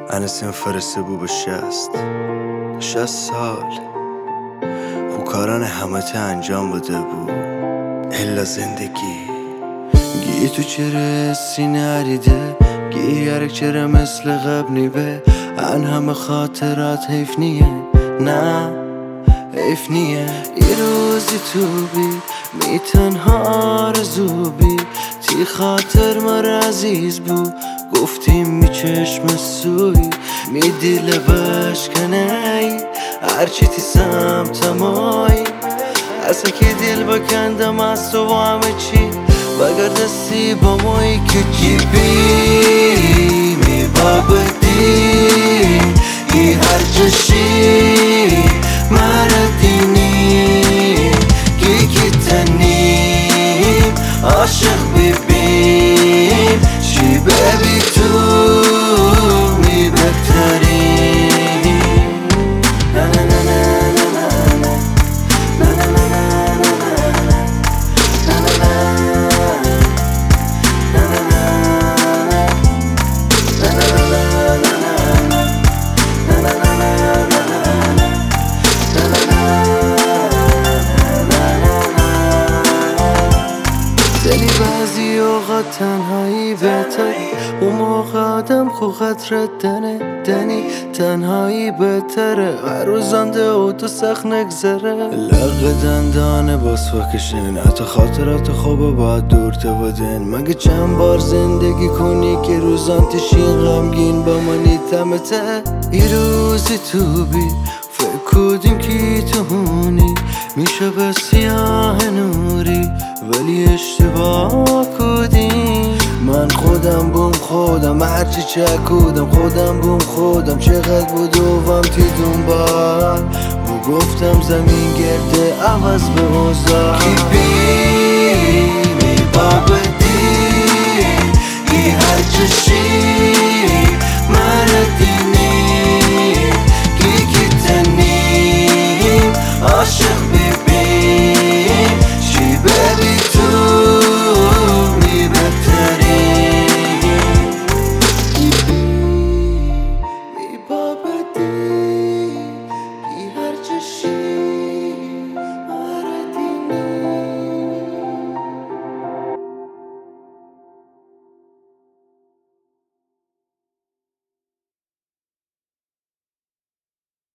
انسیم فرسته بو به 60 سال خو کاران همه ته انجام بده بو الا زندگی گی تو چرا سینه عریده گی یرک چرا مثل قبل نیبه ان همه خاطرات حیف نیه نه حیف نیه یه روزی تو بی می تنها آرزو بی تی خاطر مر عزیز بو گفتیم می چشم سوی می دیل بشکنی هرچی تی سمتمای اصلا که دل بکندم از تو و همه چی بگردستی با مایی که چی بی می بابدی ای هر جشی مردینی کی تنیم عاشق ببین چی ببی تو می بهتری نه نه نه نه نه نه دلی بعضی اوقات تنهایی بهتری اون موقع آدم خو خطرت دنی تنهایی بهتره هر روزانده او تو سخت نگذره لغ دندانه باز فکشن حتی خاطرات خوبه باید دور تو بدن مگه چند بار زندگی کنی که روزان تشین غمگین با منی تمته ای روزی تو بی فکر کدیم که تو هونی میشه به سیاه نوری ولی اشتباه کدیم من خودم بوم خودم هرچی چکودم خودم بوم خودم چقدر بودوم تی دنبال و گفتم زمین گرده عوض به اوزار کی بی